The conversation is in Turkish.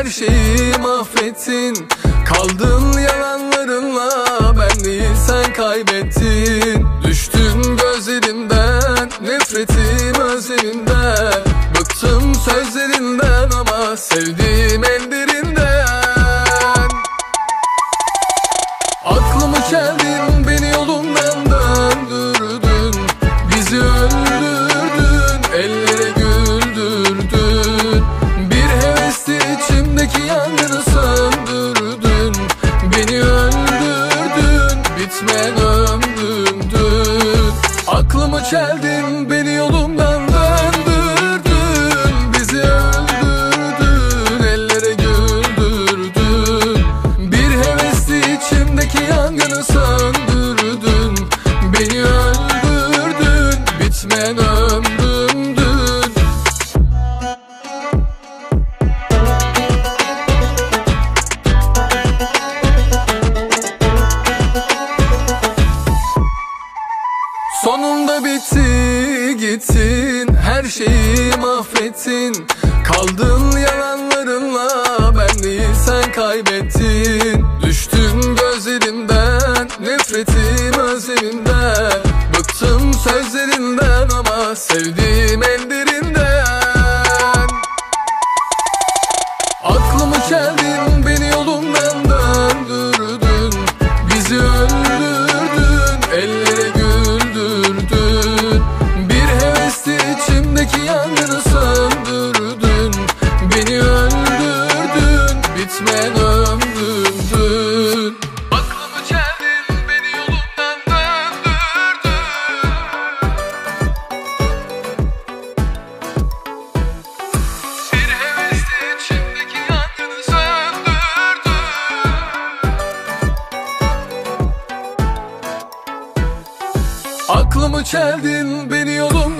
şeyi mahvettin. Kaldın yalanlarınla, ben değil sen kaybettin. Düştün gözlerimden, nefretim özlemimden. Bıktım sözlerinden ama sevdiğim ellerinden. Aklımı çeldin, beni yolumdan döndürdün. Bizi öldürdün, ellere güldürdün. Bir hevesli içimdeki yangını söndürdün. Beni öldürdün, bitmeyen ömrümdün. Aklımı çeldin, beni yolumdan döndürdün. Bizi öldürdün, ellere güldürdün. Bir hevesli içimdeki yangını söndürdün. Beni öldürdün, bitmeyen ömrümdün. Sonunda bitti, gittin, her şeyi mahvettin. Kaldın yalanlarınla, ben değil sen kaybettin. Düştün gözlerimden, nefretim özlemimden. Bıktım sözlerinden ama sevdiğim ellerinden. Aklımı çeldin, beni yolumdan döndürdün. Bizi öldürdün, ellere güldürdün. Bir hevesli içimdeki yangını söndürdün. Beni öldürdün, bitmeyen ömrümdün. Aklımı çeldin, beni yolumdan döndürdün. Bir hevesli içimdeki yangını söndürdün. Aklımı çeldin, beni yolumdan